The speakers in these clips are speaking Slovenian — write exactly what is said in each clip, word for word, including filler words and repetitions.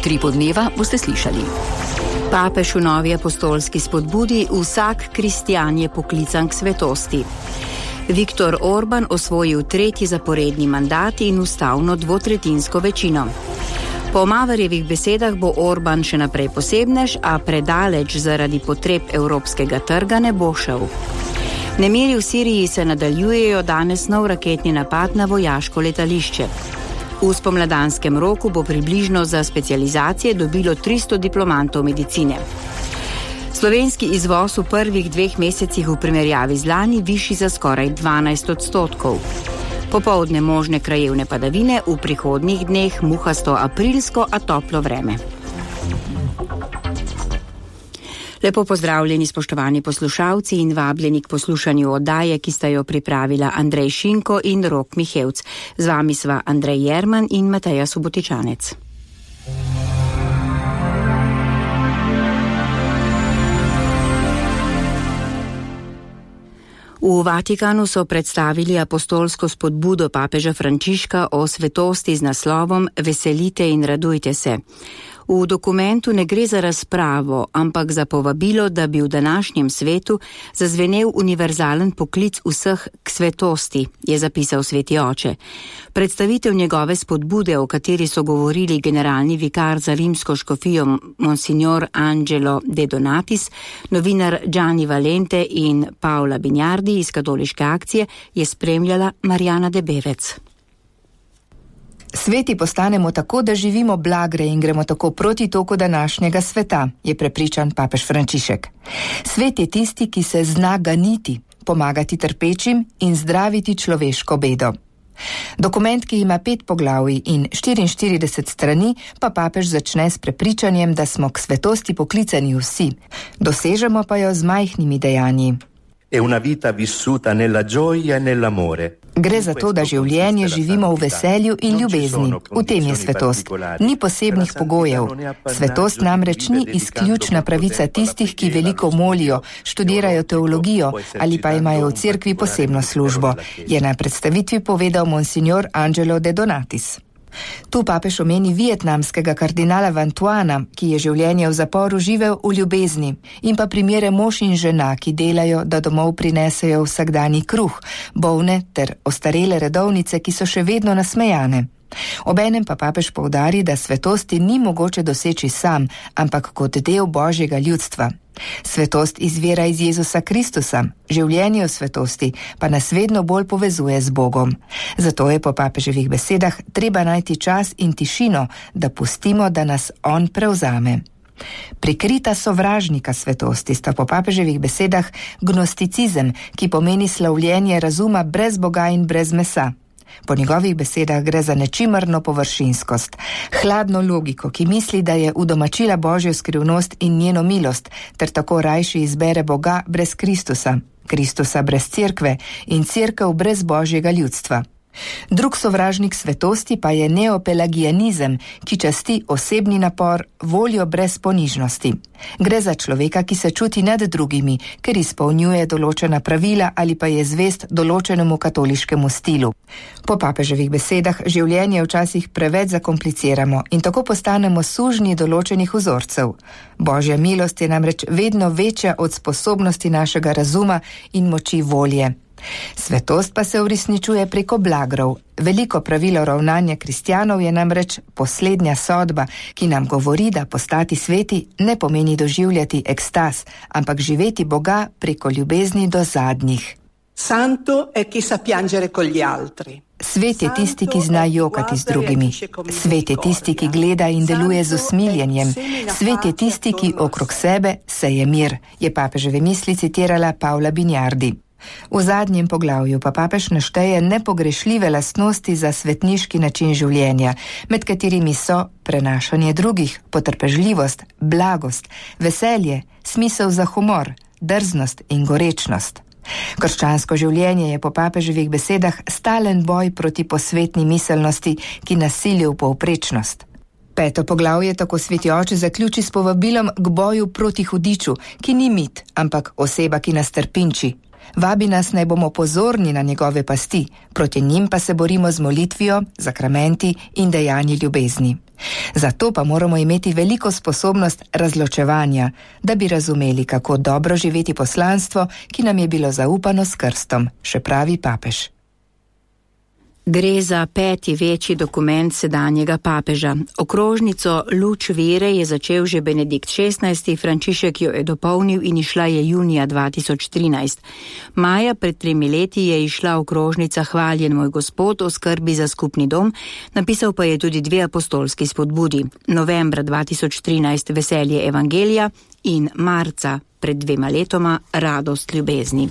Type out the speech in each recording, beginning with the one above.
Utripu dneva boste slišali. Papež v novi apostolski spodbudi: vsak kristjan je poklican k svetosti. Viktor Orban osvojil tretji zaporedni mandat in ustavno dvotretinsko večino. Po Maverjevih besedah bo Orban še naprej posebnež, a predaleč zaradi potreb evropskega trga ne bo šel. Nemiri v Siriji se nadaljujejo, danes nov raketni napad na vojaško letališče. V spomladanskem roku bo približno za specializacije dobilo tristo diplomantov medicine. Slovenski izvoz v prvih dveh mesecih v primerjavi z lani višji za skoraj dvanajst odstotkov. Popoldne možne krajevne padavine, v prihodnjih dneh muhasto aprilsko, a toplo vreme. Lepo pozdravljeni, spoštovani poslušalci, in vabljeni k poslušanju oddaje, ki sta jo pripravila Andrej Šinko in Rok Mihevc. Z vami sva Andrej Jerman in Mateja Subotičanec. V Vatikanu so predstavili apostolsko spodbudo papeža Frančiška o svetosti z naslovom Veselite in radujte se. V dokumentu ne gre za razpravo, ampak za povabilo, da bi v današnjem svetu zazvenel univerzalen poklic vseh k svetosti, je zapisal sveti oče. Predstavitev njegove spodbude, o kateri so govorili generalni vikar za rimsko škofijo Monsignor Angelo De Donatis, novinar Gianni Valente in Paola Binjardi iz Katoliške akcije, je spremljala Marjana Debevec. Sveti postanemo tako, da živimo blagre in gremo tako proti toku današnjega sveta, je prepričan papež Frančišek. Svet je tisti, ki se zna ganiti, pomagati trpečim in zdraviti človeško bedo. Dokument, ki ima pet poglavij in štiriinštirideset strani, pa papež začne s prepričanjem, da smo k svetosti poklicani vsi, dosežemo pa jo z majhnimi dejanji. È una vita vissuta nella gioia e nell'amore. Gre za to, da življenje živimo v veselju in ljubezni. V tem je svetost. Ni posebnih pogojev. Svetost namreč ni izključna pravica tistih, ki veliko molijo, študirajo teologijo ali pa imajo v cerkvi posebno službo, je na predstavitvi povedal Monsignor Angelo De Donatis. Tu papež omeni vietnamskega kardinala Vantuana, ki je življenje v zaporu živel v ljubezni, in pa primere mož in žena, ki delajo, da domov prinesejo vsakdanji kruh, bolne ter ostarele redovnice, ki so še vedno nasmejane. Obenem pa papež poudari, da svetosti ni mogoče doseči sam, ampak kot del Božjega ljudstva. Svetost izvira iz Jezusa Kristusa, življenje v svetosti pa nas vedno bolj povezuje z Bogom. Zato je po papeževih besedah treba najti čas in tišino, da pustimo, da nas on prevzame. Prikrita sovražnika svetosti sta po papeževih besedah gnosticizem, ki pomeni slavljenje razuma brez Boga in brez mesa. Po njegovih besedah gre za nečimrno površinskost, hladno logiko, ki misli, da je udomačila Božjo skrivnost in njeno milost, ter tako rajši izbere Boga brez Kristusa, Kristusa brez cerkve in cerkev brez Božjega ljudstva. Drug sovražnik svetosti pa je neopelagianizem, ki časti osebni napor, voljo brez ponižnosti. Gre za človeka, ki se čuti nad drugimi, ker izpolnjuje določena pravila ali pa je zvest določenemu katoliškemu stilu. Po papeževih besedah življenje včasih preveč zakompliciramo in tako postanemo sužnji določenih vzorcev. Božja milost je namreč vedno večja od sposobnosti našega razuma in moči volje. Svetost pa se uresničuje preko blagrov. Veliko pravilo ravnanja kristjanov je namreč poslednja sodba, ki nam govori, da postati sveti ne pomeni doživljati ekstaz, ampak živeti Boga preko ljubezni do zadnjih. Santo è chi sa piangere con gli altri. Svet je tisti, ki zna jokati z drugimi. Svet je tisti, ki gleda in deluje z usmiljenjem. Svet je tisti, ki okrog sebe seje mir, je papeževe misli citirala Paola Binjardi. V zadnjem poglavju pa papež našteje nepogrešljive lastnosti za svetniški način življenja, med katerimi so prenašanje drugih, potrpežljivost, blagost, veselje, smisel za humor, drznost in gorečnost. Krščansko življenje je po papeževih besedah stalen boj proti posvetni miselnosti, ki nas sili v povprečnost. Peto poglavje tako sveti oče zaključi s povabilom k boju proti hudiču, ki ni mit, ampak oseba, ki nas trpinči. Vabi nas, naj bomo pozorni na njegove pasti, proti njim pa se borimo z molitvijo, zakramenti in dejanji ljubezni. Zato pa moramo imeti veliko sposobnost razločevanja, da bi razumeli, kako dobro živeti poslanstvo, ki nam je bilo zaupano s krstom, še pravi papež. Gre za peti večji dokument sedanjega papeža. Okrožnico Luč vere je začel že Benedikt šestnajsti, Frančišek jo je dopolnil in išla je junija dva tisoč trinajst. Maja pred tremi leti je išla okrožnica Hvaljen moj Gospod o skrbi za skupni dom, napisal pa je tudi dve apostolski spodbudi. Novembra dva tisoč trinajst Veselje evangelija in marca pred dvema letoma Radost ljubezni.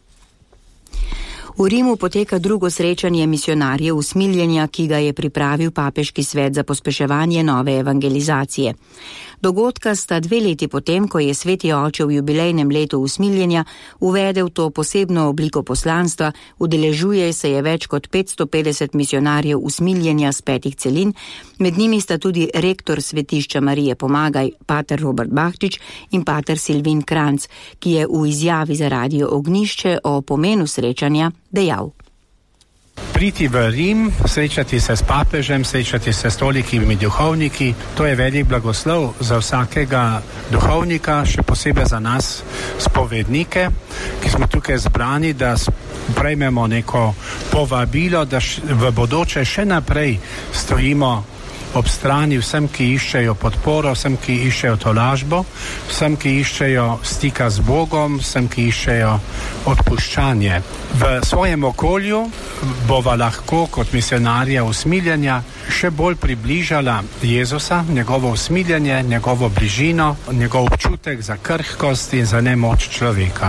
V Rimu poteka drugo srečanje misionarjev usmiljenja, ki ga je pripravil papeški svet za pospeševanje nove evangelizacije. Dogodka sta dve leti potem, ko je sveti oče v jubilejnem letu usmiljenja uvedel to posebno obliko poslanstva, udeležuje se je več kot petsto petdeset misionarjev usmiljenja z petih celin, med njimi sta tudi rektor svetišča Marije Pomagaj, pater Robert Bahčič in pater Silvin Kranc, ki je v izjavi za Radio Ognjišče o pomenu srečanja dejal. Priti v Rim, srečati se s papežem, srečati se s tolikimi duhovniki, to je velik blagoslov za vsakega duhovnika, še posebej za nas spovednike, ki smo tukaj zbrani, da prejmemo neko povabilo, da v bodoče še naprej stojimo ob strani vsem, ki iščejo podporo, vsem, ki iščejo tolažbo, vsem, ki iščejo stika z Bogom, vsem, ki iščejo odpuščanje. V svojem okolju bova lahko kot misionarja usmiljenja še bolj približala Jezusa, njegovo usmiljenje, njegovo bližino, njegov občutek za krhkost in za nemoč človeka.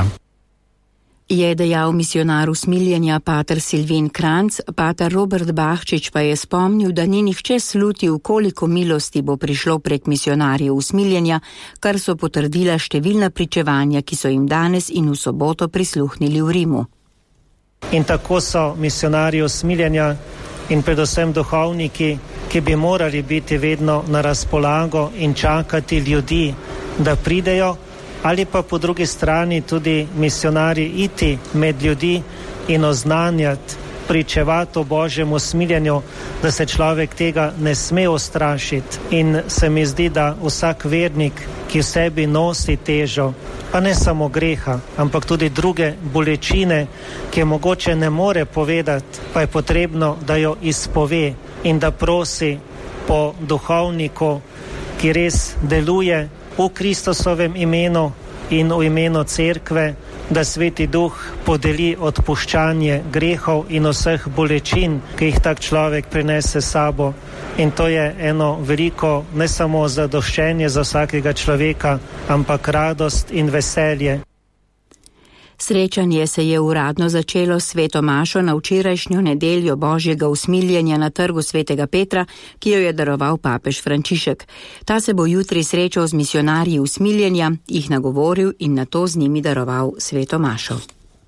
Je dejal misionar usmiljenja pater Silvin Kranc, pater Robert Bahčič pa je spomnil, da ni nihče slutil, koliko milosti bo prišlo prek misionarjev usmiljenja, kar so potrdila številna pričevanja, ki so jim danes in v soboto prisluhnili v Rimu. In tako so misionarji usmiljenja in predvsem duhovniki, ki bi morali biti vedno na razpolago in čakati ljudi, da pridejo, ali pa po drugi strani tudi misionarji iti med ljudi in oznanjati, pričevati o Božjem usmiljenju, da se človek tega ne sme ustrašiti. In se mi zdi, da vsak vernik, ki v sebi nosi težo, pa ne samo greha, ampak tudi druge bolečine, ki je mogoče ne more povedati, pa je potrebno, da jo izpove in da prosi po duhovniku, ki res deluje v Kristusovem imenu in v imenu cerkve, da Sveti Duh podeli odpuščanje grehov in vseh bolečin, ki jih tak človek prinese sabo. In to je eno veliko, ne samo zadoščenje za vsakega človeka, ampak radost in veselje. Srečanje se je uradno začelo s sveto mašo na včerajšnjo nedeljo Božjega usmiljenja na trgu svetega Petra, ki jo je daroval papež Frančišek. Ta se bo jutri srečal z misionarji usmiljenja, jih nagovoril in nato z njimi daroval sveto mašo.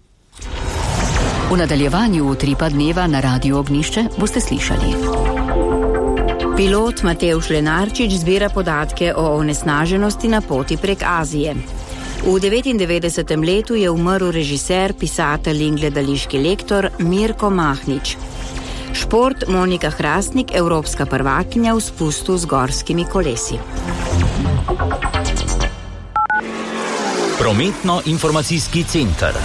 V nadaljevanju utripa dneva na Radio Ognjišče boste slišali. Pilot Matevž Lenarčič zbira podatke o onesnaženosti na poti prek Azije. V devetindevetdesetem letu je umrl režiser, pisatelj in gledališki lektor Mirko Mahnič. Šport Monika Hrastnik, evropska prvakinja v spustu z gorskimi kolesi. Prometno-informacijski center.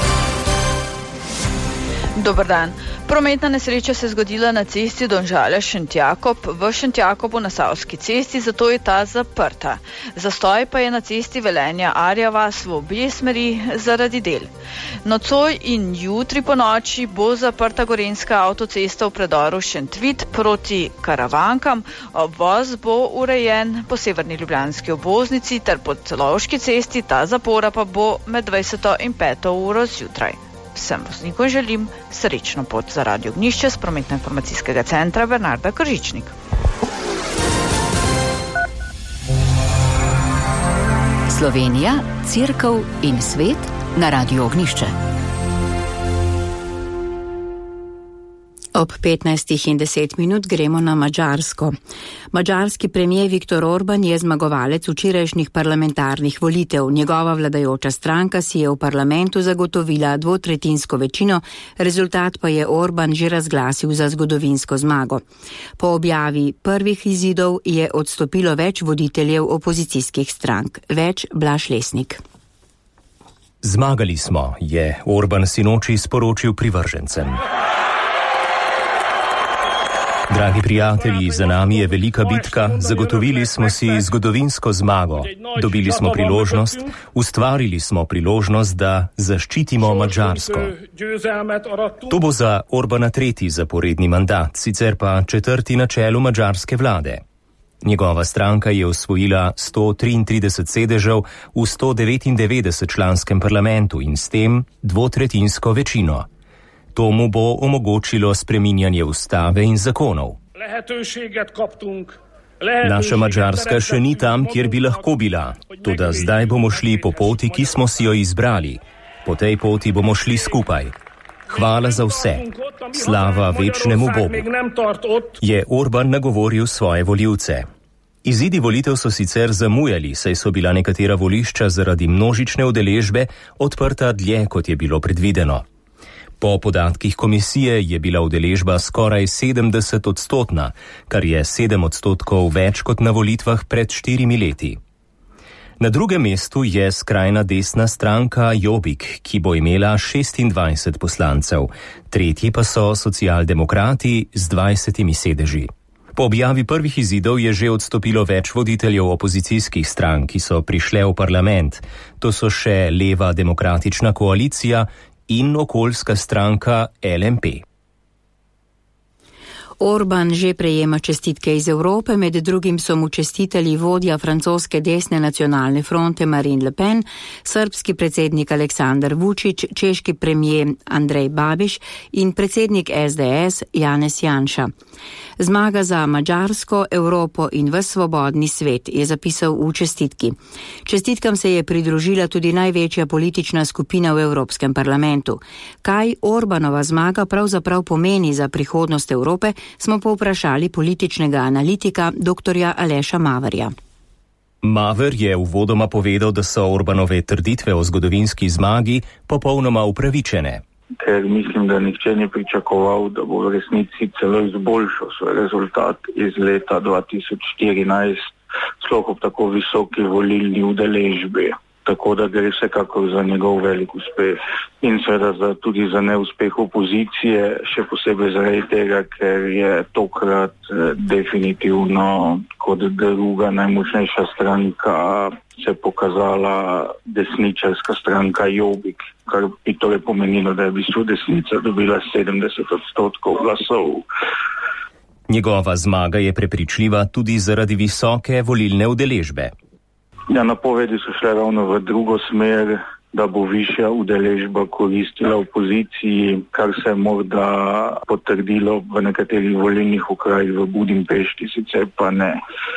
Dober dan. Prometna nesreča se je zgodila na cesti Domžale-Šentjakob v Šentjakobu na Savski cesti, zato je ta zaprta. Zastoj pa je na cesti Velenja-Arja vas v obje smeri zaradi del. Nocoj in jutri po noči bo zaprta gorenjska avtocesta v predoru Šentvit proti Karavankam. Obvoz bo urejen po severni ljubljanski obvoznici ter po Celovški cesti, ta zapora pa bo med dvajseto in peto uro zjutraj. Vsem voznikom želim srečno pot za Radio Ognjišče z prometno-informacijskega centra Bernarda Kržičnik. Slovenija, cerkev in svet na Radio Ognjišče. Ob petnajstih in deset minut gremo na Madžarsko. Madžarski premijer Viktor Orban je zmagovalec včerajšnjih parlamentarnih volitev. Njegova vladajoča stranka si je v parlamentu zagotovila dvotretjinsko večino, rezultat pa je Orban že razglasil za zgodovinsko zmago. Po objavi prvih izidov je odstopilo več voditeljev opozicijskih strank. Več Blaž Lesnik. Zmagali smo, je Orban sinoči sporočil privržencem. Dragi prijatelji, za nami je velika bitka, zagotovili smo si zgodovinsko zmago, dobili smo priložnost, ustvarili smo priložnost, da zaščitimo Madžarsko. To bo za Orbana tretji zaporedni mandat, sicer pa četrti na čelu madžarske vlade. Njegova stranka je osvojila sto triintrideset sedežev v sto devetindevetdeset članskem parlamentu in s tem dvotretjinsko večino. To mu bo omogočilo spreminjanje ustave in zakonov. Naša Madžarska še ni tam, kjer bi lahko bila, toda zdaj bomo šli po poti, ki smo si jo izbrali. Po tej poti bomo šli skupaj. Hvala za vse. Slava večnemu Bogu. Je Orban nagovoril svoje volivce. Izidi volitev so sicer zamujali, saj so bila nekatera volišča zaradi množične udeležbe odprta dlje, kot je bilo predvideno. Po podatkih komisije je bila udeležba skoraj sedemdeset odstotna, kar je sedem odstotkov več kot na volitvah pred štirimi leti. Na drugem mestu je skrajna desna stranka Jobbik, ki bo imela šestindvajset poslancev, tretji pa so socialdemokrati z dvajsetimi sedeži. Po objavi prvih izidov je že odstopilo več voditeljev opozicijskih strank, ki so prišle v parlament. To so še Leva demokratična koalicija in okoljska stranka L M P. Orban že prejema čestitke iz Evrope, med drugim so mu čestitali vodja francoske desne nacionalne fronte Marine Le Pen, srbski predsednik Aleksandar Vučić, češki premijer Andrej Babiš in predsednik S D S Janez Janša. Zmaga za Madžarsko, Evropo in ves svobodni svet, je zapisal v čestitki. Čestitkam se je pridružila tudi največja politična skupina v Evropskem parlamentu. Kaj Orbanova zmaga pravzaprav pomeni za prihodnost Evrope, smo povprašali političnega analitika doktorja Aleša Maverja. Maver je uvodoma povedal, da so Orbanove trditve o zgodovinski zmagi popolnoma upravičene. Ker mislim, da nihče ni pričakoval, da bo v resnici celo izboljšal svoj rezultat iz leta dva tisoč štirinajst, sploh ob tako visoki volilni udeležbi. Tako da gre vsekakor za njegov velik uspeh. In seveda za, tudi za neuspeh opozicije, še posebej zaradi tega, ker je tokrat eh, definitivno kot druga najmočnejša stranka se pokazala desničarska stranka Jobbik, kar bi torej pomenilo, da je v bistvu desnica dobila sedemdeset odstotkov glasov. Njegova zmaga je prepričljiva tudi zaradi visoke volilne udeležbe. Ja, napovedi so šle ravno v drugo smer, da bo višja udeležba koristila opoziciji, kar se je morda potrdilo v nekaterih volilnih okrajih v Budimpešti, sicer pa ne.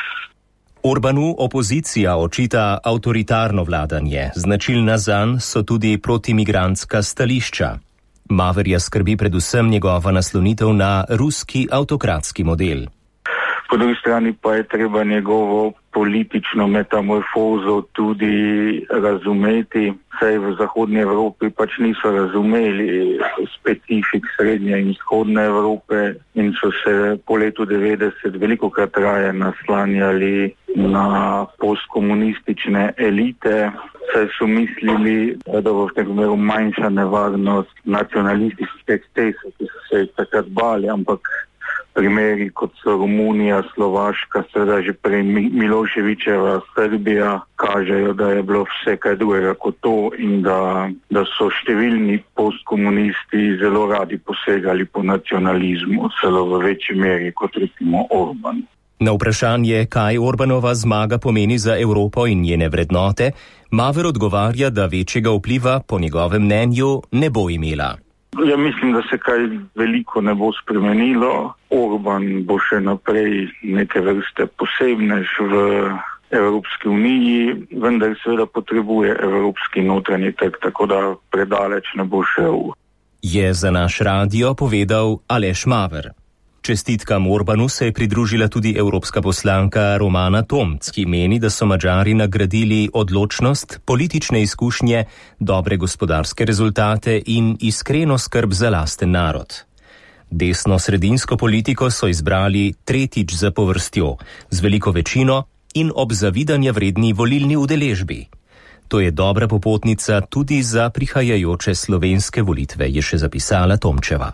Orbanu opozicija očita avtoritarno vladanje, značilna zanj so tudi protimigrantska stališča. Maverja skrbi predvsem njegova naslonitev na ruski avtokratski model. Po drugi strani pa je treba njegovo politično metamorfozo tudi razumeti, saj v Zahodnji Evropi pač niso razumeli specifik Srednje in Vzhodne Evrope in so se po letu devetdeset velikokrat raje naslanjali na postkomunistične elite, saj so mislili, da bo v tem primeru manjša nevarnost nacionalističnih ekscesov, ki so se takrat bali, ampak primeri kot so Romunija, Slovaška, seveda že prej Miloševićeva Srbija kažejo, da je bilo vse kaj drugega kot to in da, da so številni postkomunisti zelo radi posegali po nacionalizmu, celo v večji meri kot recimo Orban. Na vprašanje, kaj Orbanova zmaga pomeni za Evropo in njene vrednote, Maver odgovarja, da večjega vpliva po njegovem mnenju ne bo imela. Ja, mislim, da se kaj veliko ne bo spremenilo. Orban bo še naprej neke vrste posebnež v Evropski uniji, vendar seveda potrebuje evropski notranji trg, tako da predaleč ne bo šel. je za naš radio povedal Aleš Maver. Čestitkam Orbanu se je pridružila tudi evropska poslanka Romana Tomc, ki meni, da so Madžari nagradili odločnost, politične izkušnje, dobre gospodarske rezultate in iskreno skrb za lasten narod. Desno-sredinsko politiko so izbrali tretjič zapovrstjo, z veliko večino in ob zavidanja vredni volilni udeležbi. To je dobra popotnica tudi za prihajajoče slovenske volitve, je še zapisala Tomčeva.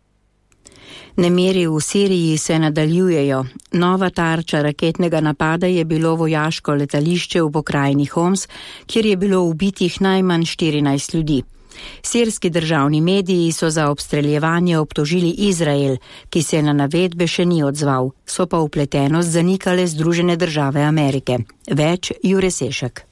Nemiri v Siriji se nadaljujejo. Nova tarča raketnega napada je bilo vojaško letališče v pokrajini Homs, kjer je bilo ubitih najmanj štirinajst ljudi. Sirski državni mediji so za obstreljevanje obtožili Izrael, ki se na navedbe še ni odzval, so pa vpletenost zanikale Združene države Amerike. Več Jure Sešek.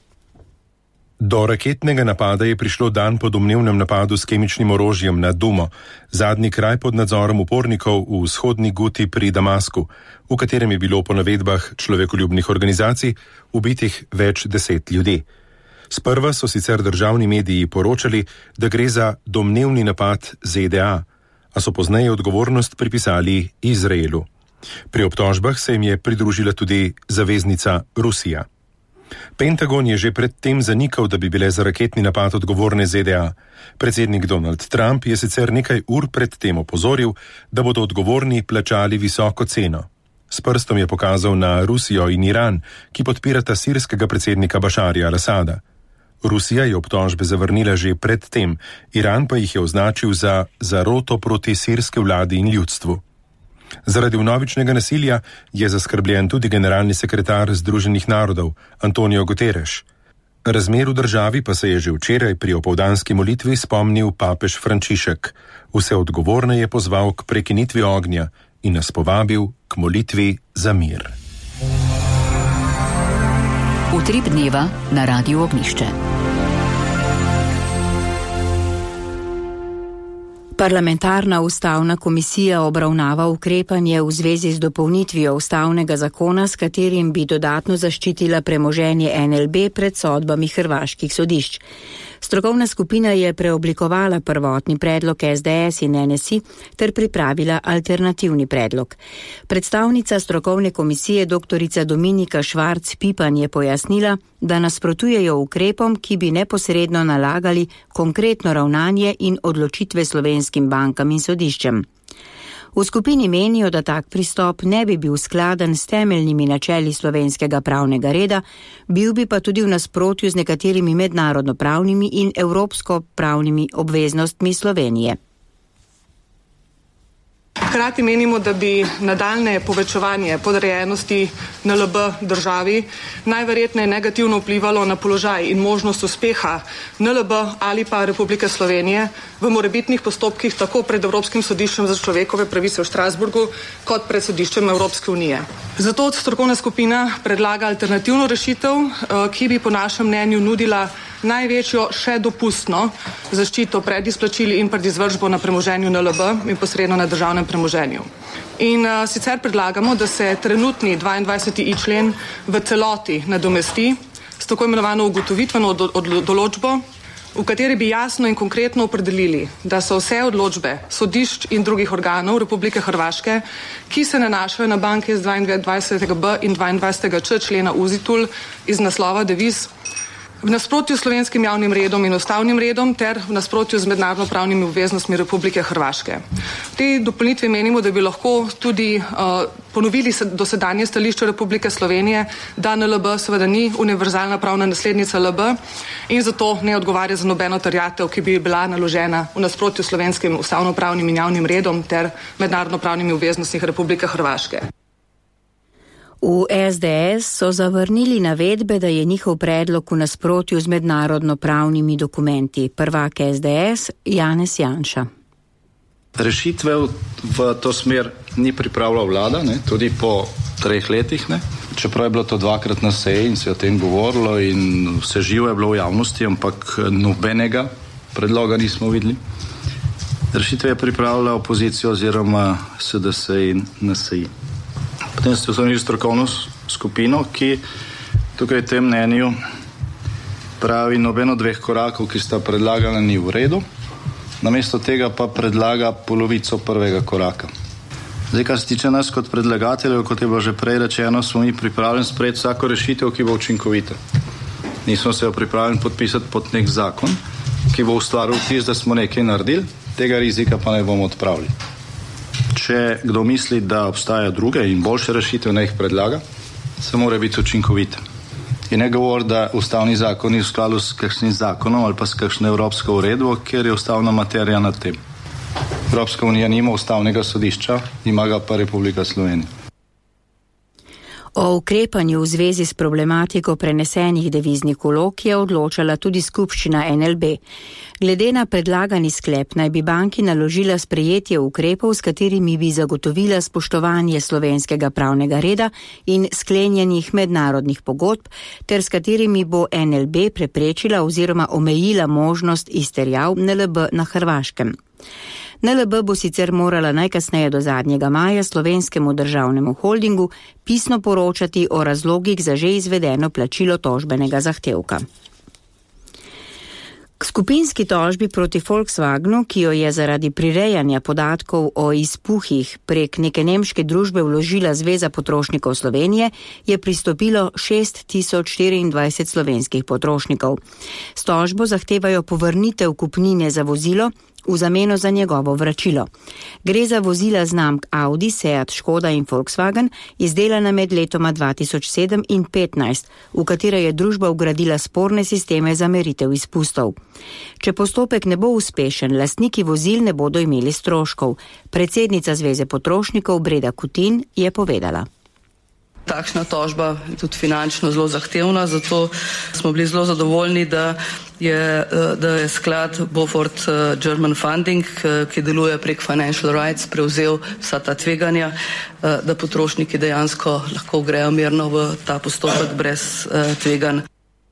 Do raketnega napada je prišlo dan po domnevnem napadu s kemičnim orožjem na Dumo, zadnji kraj pod nadzorom upornikov v vzhodni Guti pri Damasku, v katerem je bilo po navedbah človekoljubnih organizacij ubitih več deset ljudi. Sprva so sicer državni mediji poročali, da gre za domnevni napad Z D A, a so pozneje odgovornost pripisali Izraelu. Pri obtožbah se jim je pridružila tudi zaveznica Rusija. Pentagon je že predtem zanikal, da bi bile za raketni napad odgovorne Z D A. Predsednik Donald Trump je sicer nekaj ur pred tem opozoril, da bodo odgovorni plačali visoko ceno. S prstom je pokazal na Rusijo in Iran, ki podpirata sirskega predsednika Bašarja al-Asada. Rusija je obtožbe zavrnila že predtem, Iran pa jih je označil za zaroto proti sirske vladi in ljudstvu. Zaradi vnovičnega nasilja je zaskrbljen tudi generalni sekretar Združenih narodov Antonio Guterres. Razmer v državi pa se je že včeraj pri opoldanski molitvi spomnil papež Frančišek. Vse odgovorne je pozval k prekinitvi ognja in nas povabil k molitvi za mir. Utrip dneva na Radiu Ognjišče. Parlamentarna ustavna komisija obravnava ukrepanje v zvezi z dopolnitvijo ustavnega zakona, s katerim bi dodatno zaščitila premoženje N L B pred sodbami hrvaških sodišč. Strokovna skupina je preoblikovala prvotni predlog S D S in N S I ter pripravila alternativni predlog. Predstavnica strokovne komisije doktorica Dominika Švarc-Pipan je pojasnila, da nasprotujejo ukrepom, ki bi neposredno nalagali konkretno ravnanje in odločitve slovenskim bankam in sodiščem. V skupini menijo, da tak pristop ne bi bil skladen s temeljnimi načeli slovenskega pravnega reda, bil bi pa tudi v nasprotju z nekaterimi mednarodno-pravnimi in evropsko-pravnimi obveznostmi Slovenije. Hkrati menimo, da bi nadaljne povečevanje podrejenosti N L B državi najverjetneje negativno vplivalo na položaj in možnost uspeha N L B ali pa Republike Slovenije v morebitnih postopkih tako pred Evropskim sodiščem za človekove pravice v Strasburgu kot pred sodiščem Evropske unije. Zato strokovna skupina predlaga alternativno rešitev, ki bi po našem mnenju nudila največjo še dopustno zaščito pred izplačili in pred izvršbo na premoženju N L B in posredno na državnem premoženju. In uh, sicer predlagamo, da se trenutni dvaindvajseti i člen v celoti nadomesti s tako imenovano ugotovitveno do, od, določbo, v kateri bi jasno in konkretno opredelili, da so vse odločbe sodišč in drugih organov Republike Hrvaške, ki se nanašajo na banke iz dvaindvajsetega b in dvaindvajsetega č člena UZITUL iz naslova deviz, v nasprotju s slovenskim javnim redom in ustavnim redom ter v nasprotju z mednarodno-pravnimi obveznostmi Republike Hrvaške. V tej dopolnitvi menimo, da bi lahko tudi uh, ponovili dosedanje stališče Republike Slovenije, da N L B seveda ni univerzalna pravna naslednica L B in zato ne odgovarja za nobeno terjatev, ki bi bila naložena v nasprotju s slovenskim ustavno-pravnim in javnim redom ter mednarodno-pravnimi obveznostmi Republike Hrvaške. V S D S so zavrnili navedbe, da je njihov predlog v nasprotju z mednarodno-pravnimi dokumenti. Prvak S D S Janez Janša. Rešitve v to smer ni pripravila vlada, ne, tudi po treh letih. Ne. Čeprav je bilo to dvakrat na seji in se je o tem govorilo in vse živo je bilo v javnosti, ampak nobenega predloga nismo videli. Rešitve je pripravila opozicija oziroma S D S in N S I. Potem ste ustanovili strokovno skupino, ki tukaj v tem mnenju pravi, nobeno dveh korakov, ki sta predlagana, ni v redu namesto tega pa predlaga polovico prvega koraka. Zdaj, kar se tiče nas kot predlagateljev, kot je bilo že prej rečeno, smo mi pripravljeni sprejeti vsako rešitev, ki bo učinkovita. Nismo se pripravljeni podpisati pod nek zakon, ki bo ustvaril vtis, da smo nekaj naredili, tega rizika pa ne bomo odpravili. Če kdo misli, da obstaja druge in boljše rešitev, ne jih predlaga, se mora biti učinkovite. In ne govori, da ustavni zakon ni v skladu s kakšnim zakonom ali pa s kakšno evropsko uredbo, ker je ustavna materija nad tem. Evropska unija nima ustavnega sodišča, ima ga pa Republika Slovenija. O ukrepanju v zvezi s problematiko prenesenih deviznih vlog je odločala tudi skupščina N L B. Glede na predlagani sklep naj bi banki naložila sprejetje ukrepov, s katerimi bi zagotovila spoštovanje slovenskega pravnega reda in sklenjenih mednarodnih pogodb, ter s katerimi bo N L B preprečila oziroma omejila možnost izterjav N L B na Hrvaškem. N L B bo sicer morala najkasneje do zadnjega maja slovenskemu državnemu holdingu pisno poročati o razlogih za že izvedeno plačilo tožbenega zahtevka. K skupinski tožbi proti Volkswagenu, ki jo je zaradi prirejanja podatkov o izpuhih prek neke nemške družbe vložila Zveza potrošnikov Slovenije, je pristopilo šest tisoč štiriindvajset slovenskih potrošnikov. S tožbo zahtevajo povrnitev kupnine za vozilo v zameno za njegovo vračilo. Gre za vozila znamk Audi, Seat, Škoda in Volkswagen, izdelana med letoma dva tisoč sedem in petnajst, v katere je družba vgradila sporne sisteme za meritev izpustov. Če postopek ne bo uspešen, lastniki vozil ne bodo imeli stroškov. Predsednica Zveze potrošnikov Breda Kutin je povedala. Takšna tožba je tudi finančno zelo zahtevna, zato smo bili zelo zadovoljni, da je, da je sklad Beaufort German Funding, ki deluje prek Financial Rights, prevzel vsa ta tveganja, da potrošniki dejansko lahko grejo mirno v ta postopek brez tveganj.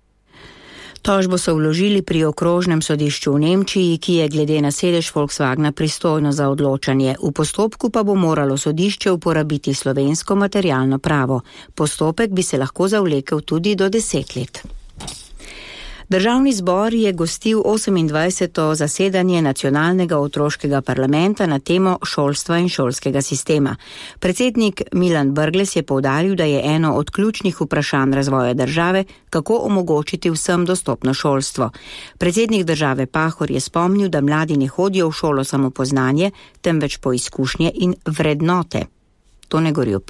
Tožbo so vložili pri okrožnem sodišču v Nemčiji, ki je glede na sedež Volkswagena pristojno za odločanje. V postopku pa bo moralo sodišče uporabiti slovensko materialno pravo. Postopek bi se lahko zavlekel tudi do deset let. Državni zbor je gostil osemindvajseto zasedanje nacionalnega otroškega parlamenta na temo šolstva in šolskega sistema. Predsednik Milan Brglez je poudaril, da je eno od ključnih vprašanj razvoja države, kako omogočiti vsem dostopno šolstvo. Predsednik države Pahor je spomnil, da mladi ne hodijo v šolo samo po znanje, temveč po izkušnje in vrednote. Tone Gorjup.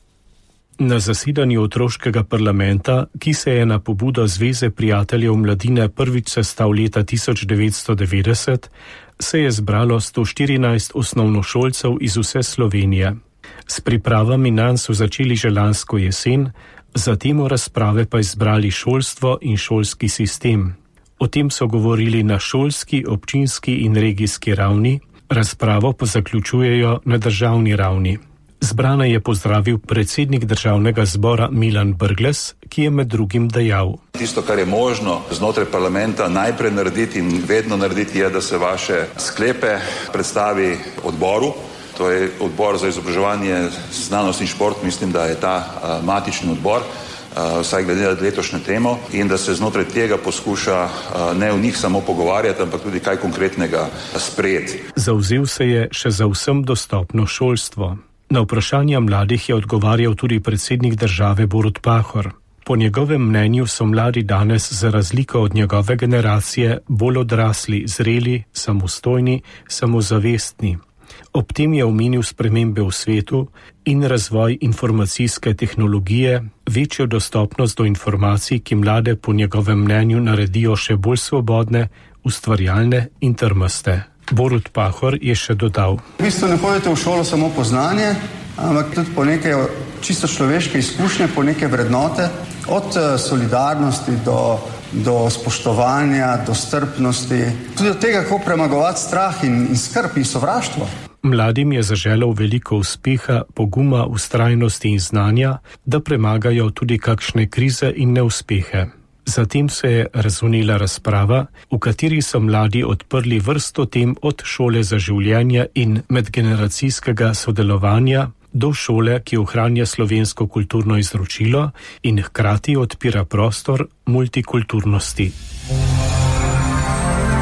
Na zasedanju otroškega parlamenta, ki se je na pobudo Zveze prijateljev mladine prvič sestal leta tisoč devetsto devetdeset, se je zbralo sto štirinajst osnovnošolcev iz vse Slovenije. S pripravami nanj so začeli že lansko jesen, za temo razprave pa izbrali šolstvo in šolski sistem. O tem so govorili na šolski, občinski in regijski ravni, razpravo pa zaključujejo na državni ravni. Zbrana je pozdravil predsednik državnega zbora Milan Brglez, ki je med drugim dejal. Tisto, kar je možno znotraj parlamenta najprej narediti in vedno narediti, je, da se vaše sklepe predstavi odboru. To je odbor za izobraževanje, znanost in šport, mislim, da je ta uh, matični odbor, uh, vsaj glede na letošnjo temo, in da se znotraj tega poskuša uh, ne v njih samo pogovarjati, ampak tudi kaj konkretnega sprejeti. Zavzel se je še za vsem dostopno šolstvo. Na vprašanja mladih je odgovarjal tudi predsednik države Borut Pahor. Po njegovem mnenju so mladi danes za razliko od njegove generacije bolj odrasli, zreli, samostojni, samozavestni. Ob tem je omenil spremembe v svetu in razvoj informacijske tehnologije, večjo dostopnost do informacij, ki mlade po njegovem mnenju naredijo še bolj svobodne, ustvarjalne in trmaste. Borut Pahor je še dodal. V bistvu ne hodite v šolo samo po znanje, ampak tudi po neke čisto človeške izkušnje, po neke vrednote, od solidarnosti do, do spoštovanja, do strpnosti, tudi od tega, kako premagovati strah in, in skrb in sovraštvo. Mladim je zaželel veliko uspeha, poguma, vztrajnosti in znanja, da premagajo tudi kakšne krize in neuspehe. Zatem se je razvnela razprava, v kateri so mladi odprli vrsto tem od šole za življenje in medgeneracijskega sodelovanja do šole, ki ohranja slovensko kulturno izročilo in hkrati odpira prostor multikulturnosti.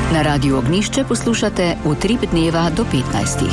Na Radiu Ognišče poslušate Utrip dneva do petnajstih.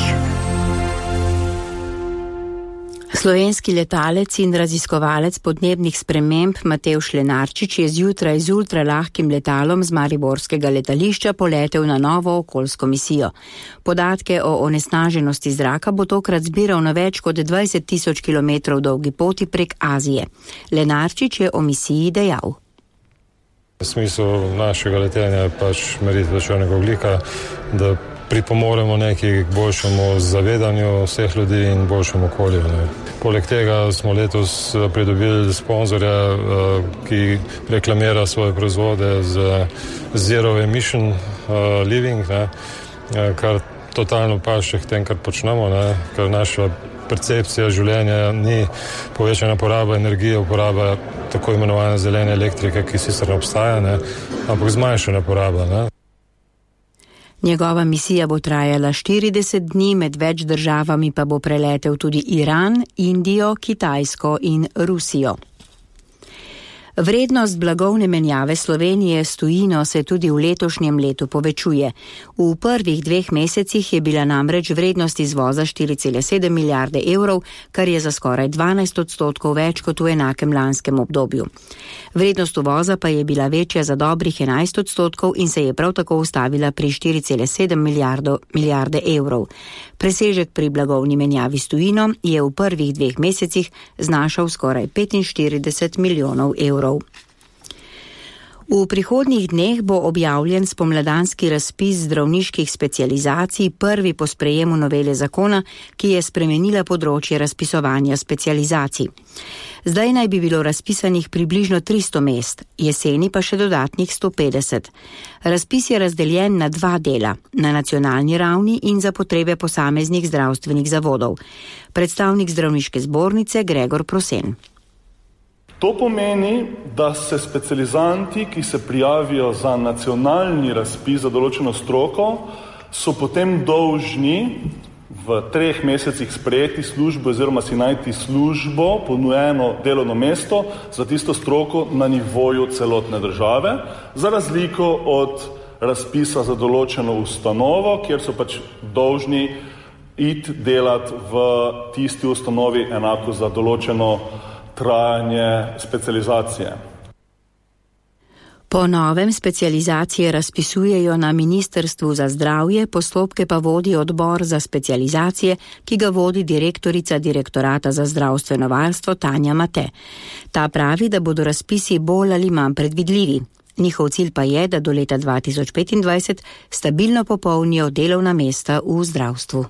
Slovenski letalec in raziskovalec podnebnih sprememb Matevž Lenarčič je zjutraj z ultralahkim letalom z mariborskega letališča poletel na novo okoljsko misijo. Podatke o onesnaženosti zraka bo tokrat zbiral na več kot dvajset tisoč kilometrov dolgi poti prek Azije. Lenarčič je o misiji dejal. V smislu našega letenja je pač meritev črnega ogljika, da pripomoremo nekaj k boljšemu zavedanju vseh ljudi in boljšemu okolju. Ne. Poleg tega smo letos pridobili sponzorja, ki reklamira svoje proizvode z Zero Emission Living, ne, kar totalno paše k tem, kar počnemo, ne, ker naša percepcija življenja ni povečana poraba energije, uporaba tako imenovane zelene elektrike, ki sicer ne obstaja, ne, ampak zmanjšana poraba. Ne. Njegova misija bo trajala štirideset dni, med več državami pa bo preletel tudi Iran, Indijo, Kitajsko in Rusijo. Vrednost blagovne menjave Slovenije s tujino se tudi v letošnjem letu povečuje. V prvih dveh mesecih je bila namreč vrednost izvoza štiri cele sedem milijarde evrov, kar je za skoraj dvanajst odstotkov več kot v enakem lanskem obdobju. Vrednost uvoza pa je bila večja za dobrih enajst odstotkov in se je prav tako ustavila pri štiri cele sedem milijarde evrov. Presežek pri blagovni menjavi s tujino je v prvih dveh mesecih znašal skoraj petinštirideset milijonov evrov. V prihodnjih dneh bo objavljen spomladanski razpis zdravniških specializacij, prvi po sprejemu novele zakona, ki je spremenila področje razpisovanja specializacij. Zdaj naj bi bilo razpisanih približno tristo mest, jeseni pa še dodatnih sto petdeset. Razpis je razdeljen na dva dela, na nacionalni ravni in za potrebe posameznih zdravstvenih zavodov. Predstavnik zdravniške zbornice Gregor Prosen. To pomeni, da se specializanti, ki se prijavijo za nacionalni razpis za določeno stroko, so potem dolžni v treh mesecih sprejeti službo oziroma si najti službo, ponujeno delovno mesto za tisto stroko na nivoju celotne države, za razliko od razpisa za določeno ustanovo, kjer so pač dolžni iti delati v tisti ustanovi enako za določeno trajanje specializacije. Po novem specializacije razpisujejo na Ministrstvu za zdravje, postopke pa vodi odbor za specializacije, ki ga vodi direktorica Direktorata za zdravstveno varstvo Tanja Mate. Ta pravi, da bodo razpisi bolj ali manj predvidljivi. Njihov cilj pa je, da do leta dva tisoč petindvajset stabilno popolnijo delovna mesta v zdravstvu.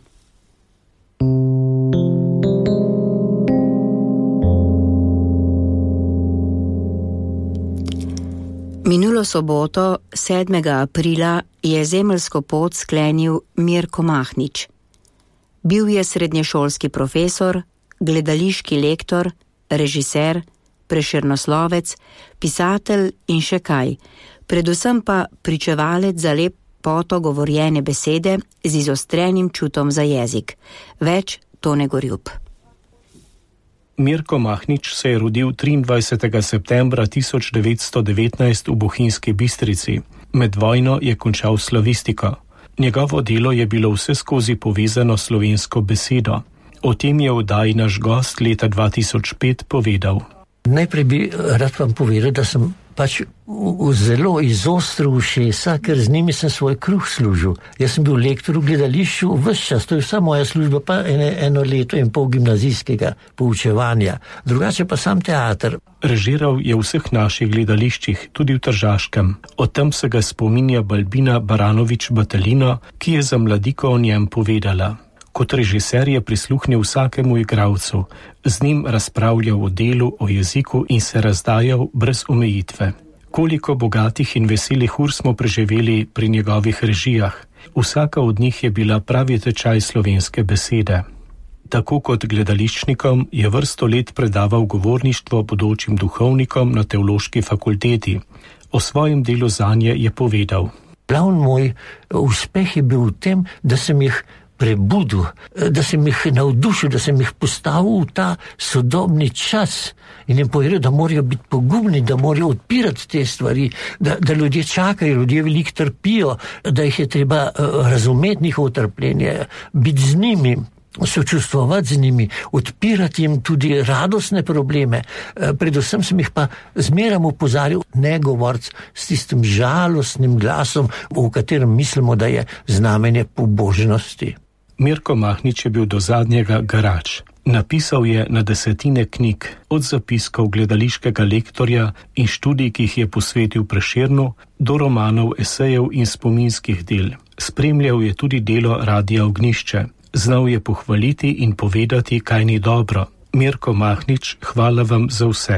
Minulo soboto, sedmega aprila, je zemeljsko pot sklenil Mirko Mahnič. Bil je srednješolski profesor, gledališki lektor, režiser, prešernoslovec, pisatelj in še kaj, predvsem pa pričevalec za lepoto govorjene besede z izostrenim čutom za jezik. Več Tone Gorjup. Mirko Mahnič se je rodil triindvajsetega septembra tisoč devetsto devetnajst v Bohinjski Bistrici. Med vojno je končal slavistiko. Njegovo delo je bilo vseskozi povezano s slovensko besedo. O tem je v oddaji naš gost leta dva tisoč pet povedal. Najprej bi rad vam povedal, da sem pač v zelo izostril ušesa, ker z njimi sem svoj kruh služil. Jaz sem bil lektor v gledališču ves čas, to je vsa moja služba, pa ene, eno leto in pol gimnazijskega poučevanja. Drugače pa sam teater. Režiral je v vseh naših gledališčih, tudi v Tržaškem. O tem se ga spominja Balbina Baranović-Batalino, ki je za Mladiko o njem povedala. Kot režiser je prisluhnil vsakemu igralcu, z njim razpravljal o delu, o jeziku in se razdajal brez omejitve. Koliko bogatih in veselih ur smo preživeli pri njegovih režijah. Vsaka od njih je bila pravi tečaj slovenske besede. Tako kot gledališčnikom je vrsto let predaval govorništvo bodočim duhovnikom na teološki fakulteti. O svojem delu zanje je povedal. Glavni moj uspeh je bil v tem, da sem jih prebudil, da sem jih navdušil, da sem jih postavil v ta sodobni čas in jim povedal, da morajo biti pogumni, da morajo odpirati te stvari, da, da ljudje čakajo, ljudje veliko trpijo, da jih je treba razumeti njihovo trpljenje, biti z njimi, sočustvovati z njimi, odpirati jim tudi radostne probleme. Predvsem sem jih pa zmeram opozarjal, ne govorc s tistim žalostnim glasom, v katerem mislimo, da je znamenje pobožnosti. Mirko Mahnič je bil do zadnjega garač. Napisal je na desetine knjig, od zapiskov gledališkega lektorja in študij, ki jih je posvetil Prešernu, do romanov, esejev in spominskih del. Spremljal je tudi delo Radia Ognjišče. Znal je pohvaliti in povedati, kaj ni dobro. Mirko Mahnič, hvala vam za vse.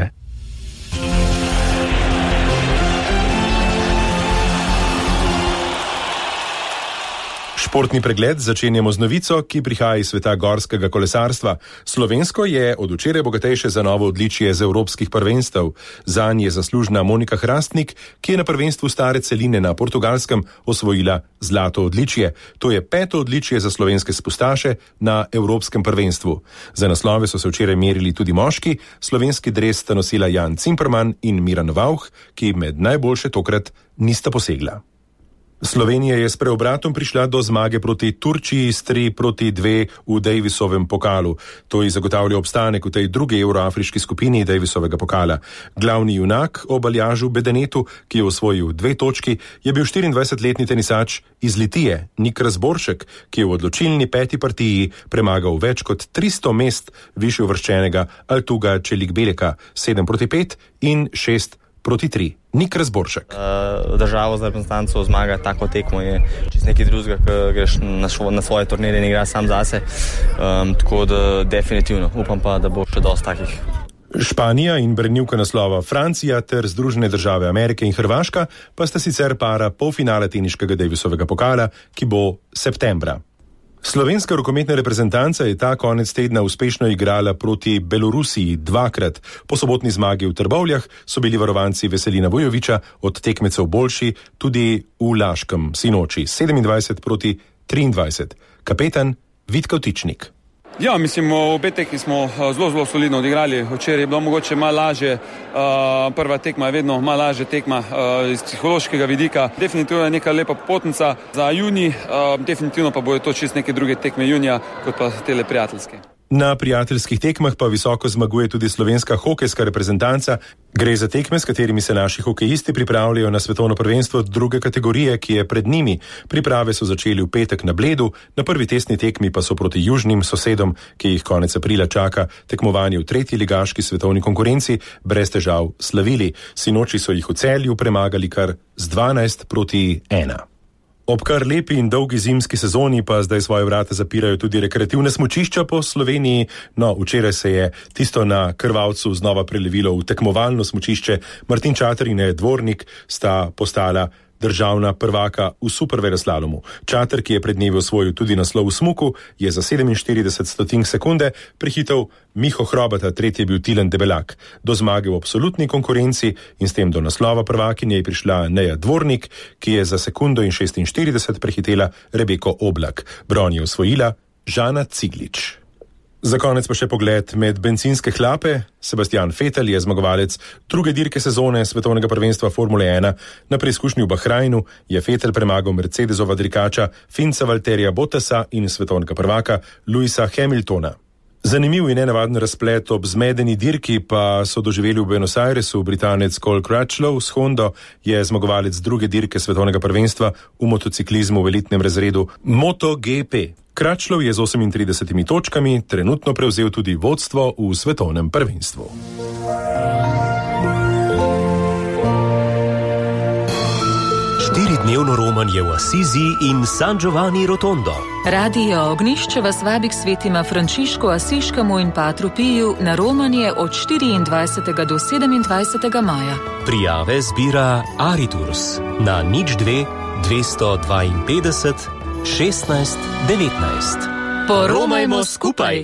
Športni pregled začenjamo z novico, ki prihaja iz sveta gorskega kolesarstva. Slovensko je od včeraj bogatejše za novo odličje z evropskih prvenstev. Zanj je zaslužna Monika Hrastnik, ki je na prvenstvu stare celine na Portugalskem osvojila zlato odličje. To je peto odličje za slovenske spustaše na evropskem prvenstvu. Za naslove so se včeraj merili tudi moški. Slovenski dres sta nosila Jan Cimperman in Miran Vauch, ki med najboljše tokrat nista posegla. Slovenija je s preobratom prišla do zmage proti Turčiji s tri proti dve v Davisovem pokalu. To ji zagotavlja obstanek v tej drugi euroafriški skupini Davisovega pokala. Glavni junak ob Aljažu Bedenetu, ki je osvojil dve točki, je bil štiriindvajsetletni tenisač iz Litije, Nik Razboršek, ki je v odločilni peti partiji premagal več kot tristo mest višje uvrščenega Altuga Čelikbeleka, sedem proti pet in šest proti tri. Nik Razboršek. Uh, državo za reprezentanco zmaga tako tekmo je čist nekaj drugega, ko greš na, šo, na svoje turnirje in igraš sam zase. Um, tako da definitivno upam pa, da bo še dosti takih. Španija in branilka naslova Francija ter Združene države Amerike in Hrvaška pa sta sicer para polfinale teniškega Davisovega pokala, ki bo septembra. Slovenska rokometna reprezentanca je ta konec tedna uspešno igrala proti Belorusiji dvakrat. Po sobotni zmagi v Trbovljah so bili varovanci Veselina Vujovića od tekmecev boljši tudi v Laškem sinoči, sedemindvajset proti triindvajset. Kapetan Vid Kavtičnik. Ja, mislim, obe tekmi smo zelo, zelo solidno odigrali. Včeraj je bilo mogoče malo lažje, uh, prva tekma je vedno malo lažje tekma uh, iz psihološkega vidika. Definitivno je neka lepa popotnica za junij, uh, definitivno pa bojo to čist neke druge tekme junija, kot pa tele prijateljske. Na prijateljskih tekmah pa visoko zmaguje tudi slovenska hokejska reprezentanca. Gre za tekme, s katerimi se naši hokejisti pripravljajo na svetovno prvenstvo druge kategorije, ki je pred njimi. Priprave so začeli v petek na Bledu, na prvi testni tekmi pa so proti južnim sosedom, ki jih konec aprila čaka tekmovanje v tretji ligaški svetovni konkurenci, brez težav slavili. Sinoči so jih v Celju premagali kar z dvanajst proti ena. Ob kar lepi in dolgi zimski sezoni pa zdaj svoje vrata zapirajo tudi rekreativne smučišča po Sloveniji. No, včeraj se je tisto na Krvavcu znova prelevilo v tekmovalno smučišče. Martin Čater in Dvornik sta postala državna prvaka v superveleslalomu. Čater, ki je pred dnevi osvojil tudi naslov v smuku, je za sedeminštirideset stotink sekunde prehitel Miho Hrobata, tretji je bil Tilen Debelak. Do zmage v absolutni konkurenci in s tem do naslova prvakinje je prišla Neja Dvornik, ki je za sekundo in šestinštirideset prehitela Rebeko Oblak. Bron je osvojila Žana Ciglič. Za konec pa še pogled med bencinske hlape. Sebastian Vettel je zmagovalec druge dirke sezone svetovnega prvenstva Formule ena. Na preizkušnji v Bahrajnu je Vettel premagal Mercedesova dirkača Finca Valterija Bottasa in svetovnega prvaka Louisa Hamiltona. Zanimiv in nenavaden razplet ob zmedeni dirki pa so doživeli v Buenos Airesu. Britanec Cole Crutchlow s Hondo je zmagovalec druge dirke svetovnega prvenstva v motociklizmu v elitnem razredu MotoGP. Crutchlow je z osemintridesetimi točkami trenutno prevzel tudi vodstvo v svetovnem prvenstvu. Štiridnevno romanje v Asizi in San Giovanni Rotondo. Radio Ognjišče vas vabi k svetima Frančišku Asiškemu in Patru Piju na romanje od štiriindvajsetega do sedemindvajsetega maja. Prijave zbira Ariturs na nič dve dvesto dvainpetdeset šestnajst devetnajst. Poromajmo skupaj!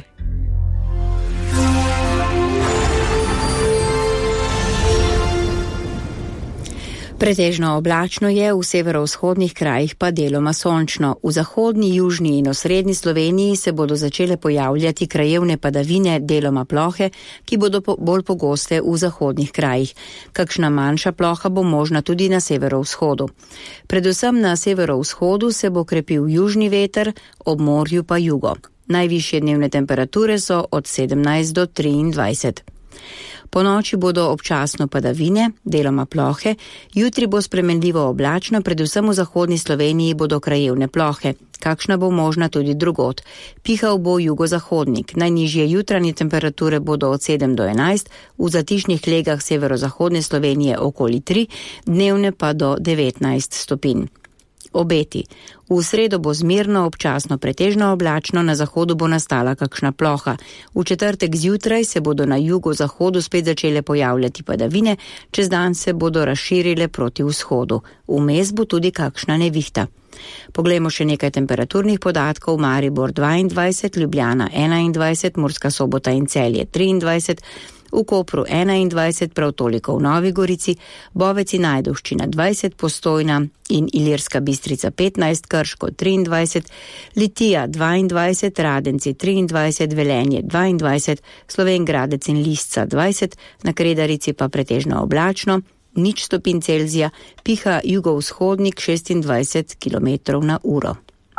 Pretežno oblačno je, v severovzhodnih krajih pa deloma sončno. V zahodni, južni in osrednji Sloveniji se bodo začele pojavljati krajevne padavine, deloma plohe, ki bodo po, bolj pogoste v zahodnih krajih. Kakšna manjša ploha bo možna tudi na severovzhodu. Predvsem na severovzhodu se bo krepil južni veter, ob morju pa jugo. Najvišje dnevne temperature so od sedemnajst do triindvajset. Po noči bodo občasno padavine, deloma plohe, jutri bo spremenljivo oblačno, predvsem v zahodni Sloveniji bodo krajevne plohe. Kakšna bo možna tudi drugod. Pihal bo jugozahodnik. Najnižje jutranje temperature bodo od sedem do enajst, v zatišnih legah severozahodne Slovenije okoli tri, dnevne pa do devetnajst stopinj. Obeti. V sredo bo zmirno, občasno pretežno oblačno, na zahodu bo nastala kakšna ploha. V četrtek zjutraj se bodo na jugozahodu spet začele pojavljati padavine, čez dan se bodo razširile proti vzhodu. Vmes bo tudi kakšna nevihta. Poglejmo še nekaj temperaturnih podatkov. Maribor dvaindvajset, Ljubljana enaindvajset, Murska Sobota in Celje triindvajset, v Kopru enaindvajset, prav toliko v Novi Gorici, Bovec in Ajdovščina dvajset, Postojna in Ilirska Bistrica petnajst, Krško triindvajset, Litija dvaindvajset, Radenci triindvajset, Velenje dvaindvajset, Slovenj Gradec in Lisca dvajset, na Kredarici pa pretežno oblačno, nič stopinj Celzija, piha jugovzhodnik šestindvajset kilometrov na uro.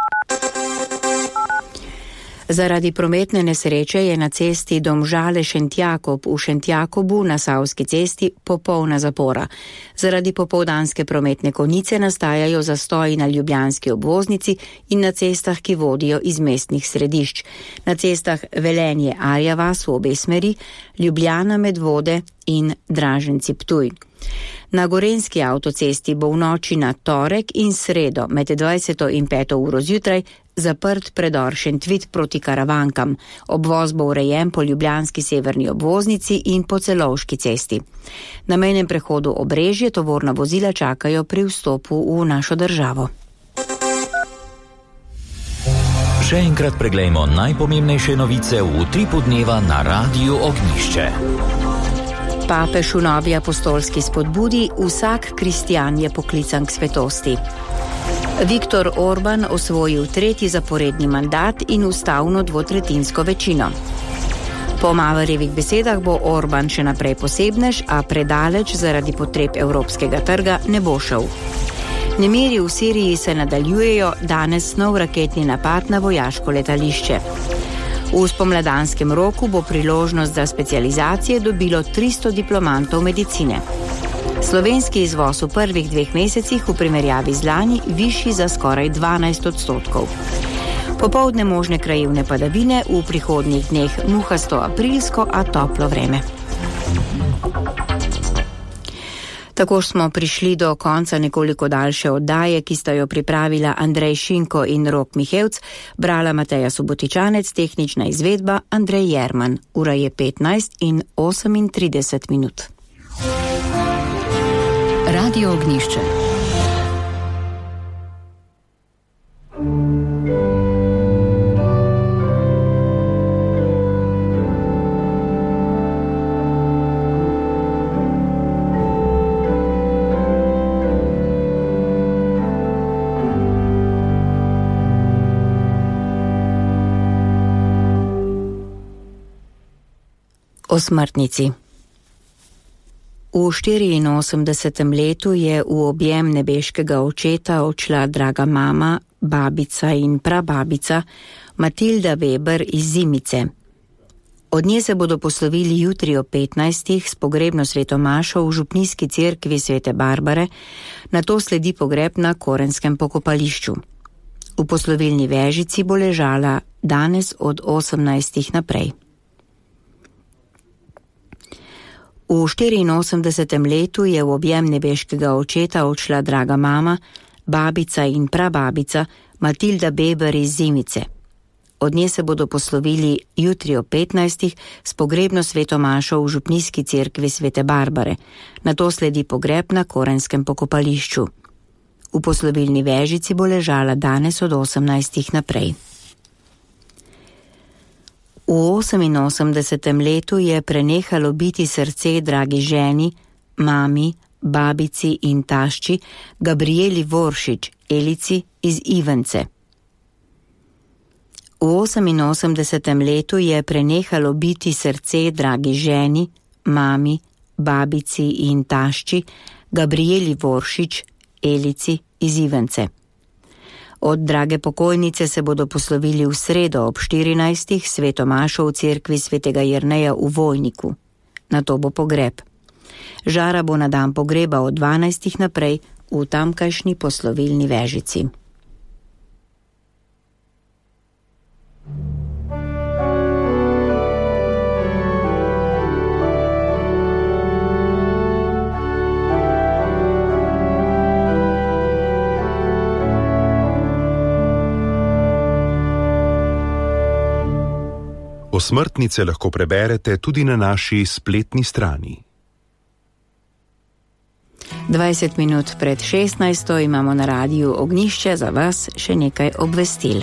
Zaradi prometne nesreče je na cesti Domžale-Šentjakob v Šentjakobu na Savski cesti popolna zapora. Zaradi popoldanske prometne konice nastajajo zastoji na ljubljanski obvoznici in na cestah, ki vodijo iz mestnih središč. Na cestah Velenje-Arja vas v obe smeri, Ljubljana-Medvode in Draženci-Ptuj. Na Gorenjski avtocesti bo v noči na torek in sredo med dvajseto in peto uro zjutraj zaprt predor Šentvit proti Karavankam. Obvoz bo urejen po ljubljanski severni obvoznici in po Celovški cesti. Na mejnem prehodu Obrežje tovorna vozila čakajo pri vstopu v našo državo. Še enkrat preglejmo najpomembnejše novice v utripu dneva na Radiu Ognjišče. Papež v novi apostolski spodbudi: vsak kristjan je poklican k svetosti. Viktor Orban osvojil tretji zaporedni mandat in ustavno dvotretinsko večino. Po Mavarjevih besedah bo Orban še naprej posebnež, a predaleč zaradi potreb evropskega trga ne bo šel. Nemiri v Siriji se nadaljujejo, danes nov raketni napad na vojaško letališče. V spomladanskem roku bo priložnost za specializacije dobilo tristo diplomantov medicine. Slovenski izvoz v prvih dveh mesecih v primerjavi z lani višji za skoraj dvanajst odstotkov. Popoldne možne krajevne padavine, v prihodnjih dneh muhasto aprilsko, a toplo vreme. Tako smo prišli do konca nekoliko daljše oddaje, ki sta jo pripravila Andrej Šinko in Rok Mihevc, brala Mateja Subotičanec, tehnična izvedba Andrej Jerman. Ura je petnajst in osemintrideset minut. Radio Ognjišče. O smrtnici. V štiriinosemdesetem letu je v objem nebeškega očeta odšla draga mama, babica in prababica Matilda Weber iz Zimice. Od nje se bodo poslovili jutri ob petnajstih s pogrebno svetomašo v župnijski cerkvi Svete Barbare, nato sledi pogreb na Korenskem pokopališču. V poslovilni vežici bo ležala danes od osemnajstih naprej. V štiriinosemdesetem letu je v objem nebeškega očeta odšla draga mama, babica in prababica Matilda Weber iz Zimice. Od nje se bodo poslovili jutri ob petnajstih s pogrebno svetomašo v župnijski cerkvi Svete Barbare, nato sledi pogreb na Korenskem pokopališču. V poslovilni vežici bo ležala danes od osemnajstih naprej. V oseminosemdesetem letu je prenehalo biti srce dragi ženi, mami, babici in tašči Gabrieli Voršič, Elici iz Ivence. V oseminosemdesetem letu je prenehalo biti srce dragi ženi, mami, babici in tašči Gabrieli Voršič, Elici iz Ivence. Od drage pokojnice se bodo poslovili v sredo ob štirinajstih svetomašo v cerkvi svetega Jerneja v Vojniku. Nato bo pogreb. Žara bo na dan pogreba od dvanajstih naprej v tamkajšnji poslovilni vežici. Osmrtnice lahko preberete tudi na naši spletni strani. dvajset minut pred šestnajsto imamo na Radiu Ognjišče za vas še nekaj obvestil.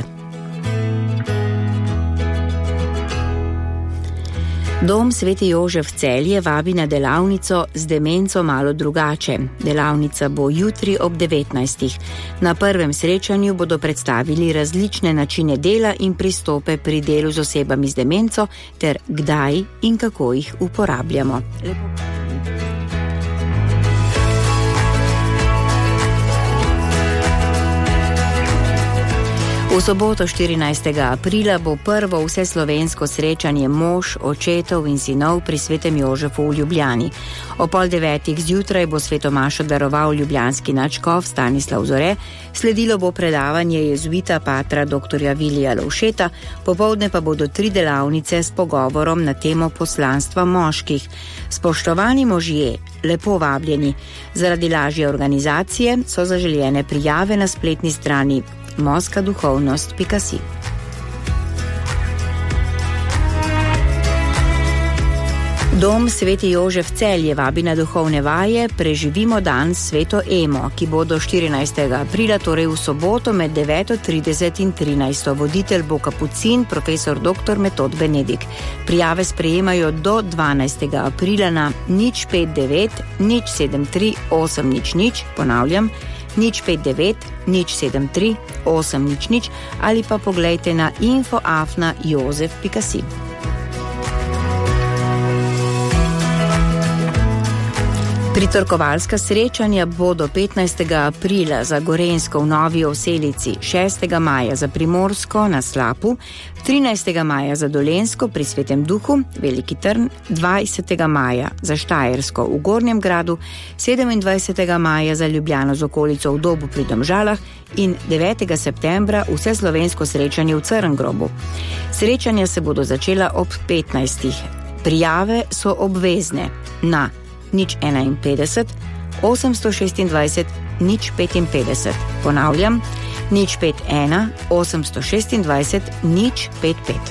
Dom Sveti Jožef Celje vabi na delavnico z demenco malo drugače. Delavnica bo jutri ob devetnajstih. Na prvem srečanju bodo predstavili različne načine dela in pristope pri delu z osebami z demenco ter kdaj in kako jih uporabljamo. Lepo. V soboto štirinajstega aprila bo prvo vseslovensko srečanje mož, očetov in sinov pri Svetem Jožefu v Ljubljani. O pol devetih zjutraj bo svetomašo daroval ljubljanski nadškof Stanislav Zore, sledilo bo predavanje jezuita patra doktorja Vilija Lovšeta, popoldne pa bodo tri delavnice s pogovorom na temo poslanstva moških. Spoštovani možje, lepo vabljeni. Zaradi lažje organizacije so zaželjene prijave na spletni strani moska duhovnost pika si. Dom Sveti Jožef Celje vabi na duhovne vaje Preživimo dan s Sveto Emo, ki bodo štirinajstega aprila, torej v soboto med deveto trideset in trinajsto. Voditelj bo kapucin profesor doktor Metod Benedik. Prijave sprejemajo do dvanajstega aprila na nič pet devet nič sedem tri osem nič nič, ponavljam, nič pet devet nič sedem tri osem nič nič ali pa poglejte na info afna jozef pika si. Pritorkovalska srečanja bodo petnajstega aprila za Gorenjsko v Novi Oselici, šestega maja za Primorsko na Slapu, trinajstega maja za Dolenjsko pri Svetem Duhu, Veliki Trn, dvajsetega maja za Štajersko v Gornjem Gradu, sedemindvajsetega maja za Ljubljano z okolico v Dobu pri Domžalah in devetega septembra vseslovensko srečanje v Crngrobu. Srečanja se bodo začela ob petnajstih. Prijave so obvezne na nič enainpetdeset osemsto šestindvajset nič petinpetdeset. Ponavljam, nič pet ena osemsto šestindvajset nič pet pet.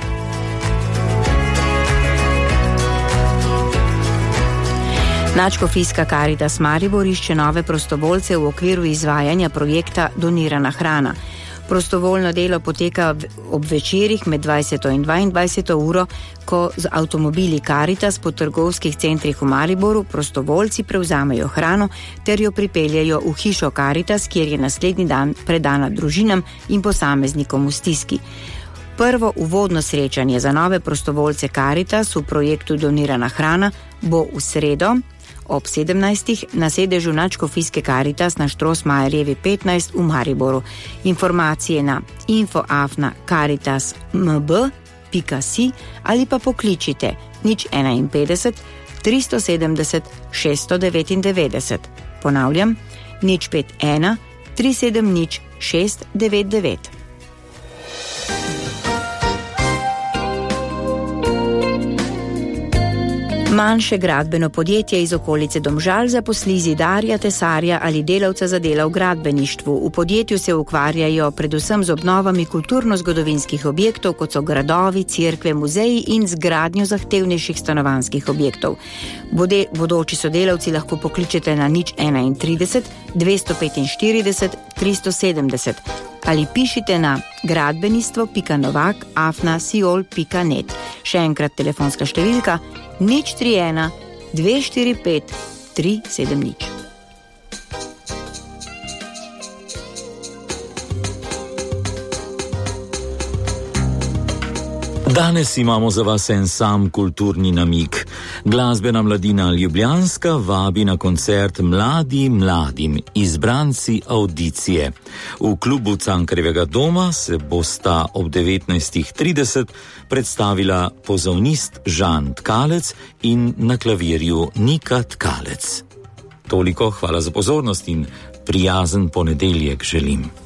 Nadškofijska Karitas Maribor išče nove prostovoljce v okviru izvajanja projekta Donirana hrana. Prostovoljno delo poteka ob večerih med dvajseto in dvaindvajseto uro, ko z avtomobili Karitas po trgovskih centrih v Mariboru prostovoljci prevzamejo hrano ter jo pripeljejo v hišo Karitas, kjer je naslednji dan predana družinam in posameznikom v stiski. Prvo uvodno srečanje za nove prostovoljce Karitas v projektu Donirana hrana bo v sredo ob sedemnajstih na sedežu Nadškofijske Karitas na Štrosmajerjevi petnajst v Mariboru. Informacije na info afna karitas m b pika si ali pa pokličite nič enainpetdeset tristo sedemdeset šeststo devetindevetdeset. Ponavljam, nič pet ena tri sedem nič šest devet devet. Manjše gradbeno podjetje iz okolice Domžal zaposli zidarja, tesarja ali delavca za dela v gradbeništvu. V podjetju se ukvarjajo predvsem z obnovami kulturno-zgodovinskih objektov, kot so gradovi, cerkve, muzeji in zgradnjo zahtevnejših stanovanjskih objektov. Bode, bodoči sodelavci lahko pokličete na nič enaintrideset dvesto petinštirideset tristo sedemdeset ali pišite na gradbenistvo pika novak afna siol pika net. Še enkrat telefonska številka nič tri ena dve štiri pet tri sedem nič. Danes imamo za vas en sam kulturni namig. Glasbena mladina Ljubljanska vabi na koncert Mladi mladim, izbranci avdicije. V klubu Cankarjevega doma se bosta ob devetnajstih trideset predstavila pozavnist Žan Tkalec in na klavirju Nika Tkalec. Toliko, hvala za pozornost in prijazen ponedeljek želim.